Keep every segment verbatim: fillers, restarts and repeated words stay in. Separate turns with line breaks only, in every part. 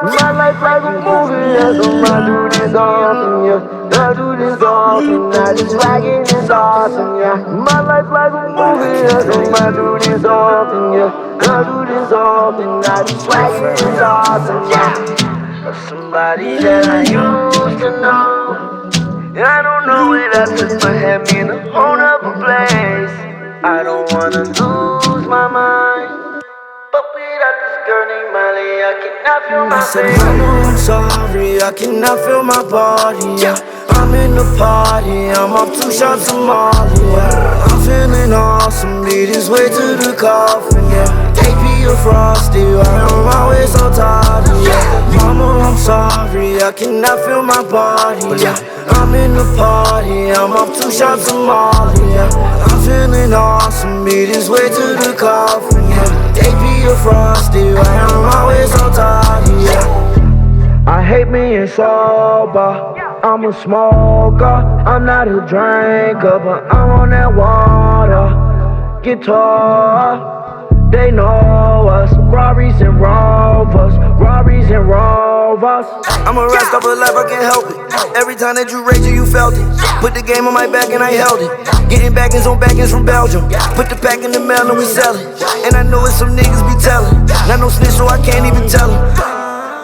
My life like a movie, yeah, so I do this often, yeah. I do this often, I just like it, it's awesome, yeah. My life like a movie, yeah, so I do this often, yeah. I do this often, I just like it, it's awesome, yeah. Of somebody that I used to know. I don't know it, I took my hand me in a whole nother place. I don't wanna lose my mind, but without this girl named Molly, I cannot feel my face. I said, Mama, I'm sorry, I cannot feel my body, yeah. I'm in the party, I'm up two shots of Molly, yeah. I'm feeling awesome, beat his way to the coffin, yeah. A P of Frosty, why am I always so tired, yeah. Mama, I'm sorry, I cannot feel my body, yeah. I'm in the party, I'm up two shots of Molly, yeah. I'm feeling awesome, beat his way to the coffin, yeah. A P of Frosty, why am I always so tired, yeah. I hate being sober, I'm a smoker, I'm not a drinker, but I'm on that water, guitar. They know us, Rarries and Rovers, Rarries and Rovers. I'm a rest of a life, I can't help it. Every time that you rage, you felt it. Put the game on my back and I held it. Getting backings on backings from Belgium. Put the pack in the mail and we sell it. And I know it's some niggas be telling. Not no snitch, so I can't even tell them.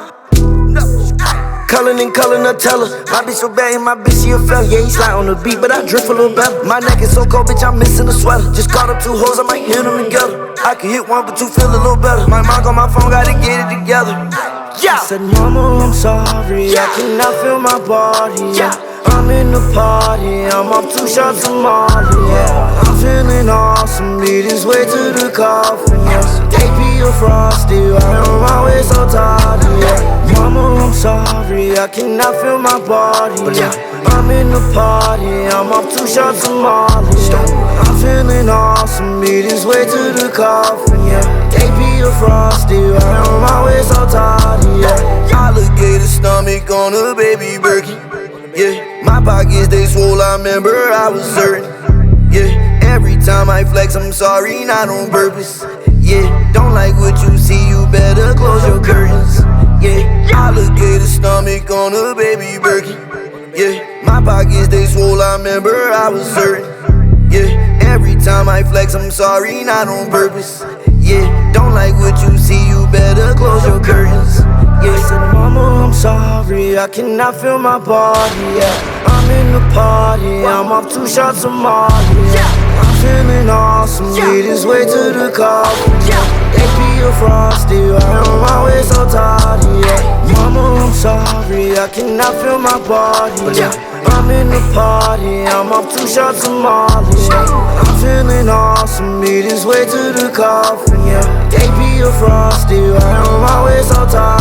Cullin' and cullin' Nutella. My bitch so bad and my bitch she a fella. Yeah, he slide on the beat, but I drift a little better. My neck is so cold, bitch, I'm missing a sweater. Just caught up two hoes, I might hit them together. I can hit one, but two feel a little better. My mom on my phone, gotta get it together. Yeah. I said, Mama, I'm sorry, I cannot feel my body. Yeah. I'm in the party, I'm up two shots of Molly. Yeah. I'm feeling awesome, beat his way to the coffin. Yes. A P of Frosty, why am I always so tired? Yeah. Mama, I'm sorry, I cannot feel my body, yeah. I'm in the party, I'm up two shots of Molly, yeah. I'm feeling awesome, beat his way to the coffin, yeah. A P of Frosty, why am I always so tired, yeah. Alligator stomach on a baby Birkin, yeah. My pockets, they swole, I remember I was certain, yeah. Every time I flex, I'm sorry, not on purpose, yeah. Don't like what you see, you better close your curtains. Yeah, alligator stomach on a baby Birkin. Yeah, my pockets they swole, I remember I was certain. Yeah, every time I flex, I'm sorry, not on purpose. Yeah, don't like what you see, you better close your curtains. Yeah, I said, Mama, I'm sorry, I cannot feel my body. Yeah, I'm in the party, I'm off two shots of Molly. Yeah, I'm feeling awesome, beat his way to the coffin. Yeah, A P of Frosty, why am I always so tired? Yeah, Mama, I'm sorry, I cannot feel my body. Yeah, I'm in the party, I'm off two shots of Molly. Yeah, I'm feeling awesome, beat his way to the coffin. Yeah, A P of Frosty, why am I always so tired?